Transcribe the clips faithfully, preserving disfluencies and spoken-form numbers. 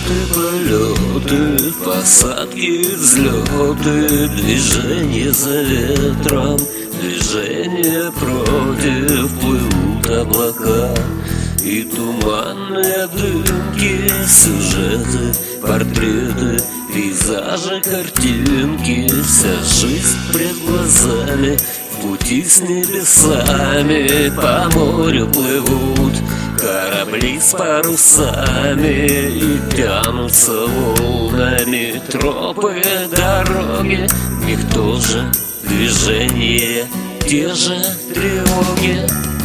полеты, посадки, взлеты, движение за ветром, движение против, плывут облака. И туманные дымки, сюжеты, портреты, пейзажи, картинки, вся жизнь пред глазами, в пути с небесами по морю плывут корабли с парусами и тянутся волнами тропы, дороги. В них тоже движение, те же тревоги.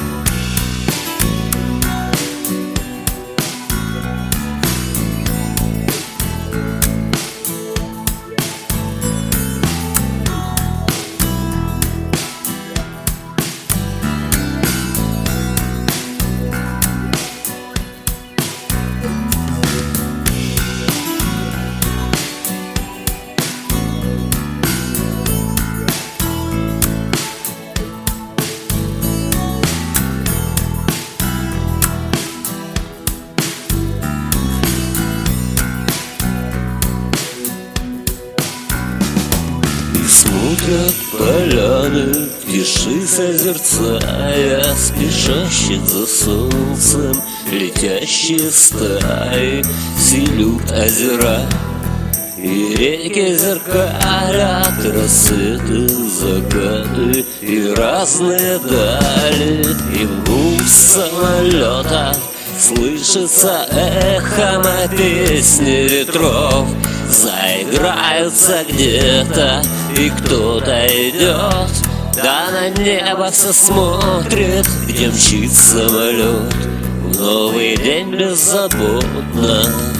Смотрят поляны, в тиши созерцая спешащих за солнцем летящие стаи, силют озера и реки зеркалят рассветы, закаты и разные дали. И в гул самолета слышится эхом песни ветров. Заиграются где-то, и кто-то идет, да на небо все смотрит, где мчит самолет в новый день беззаботно.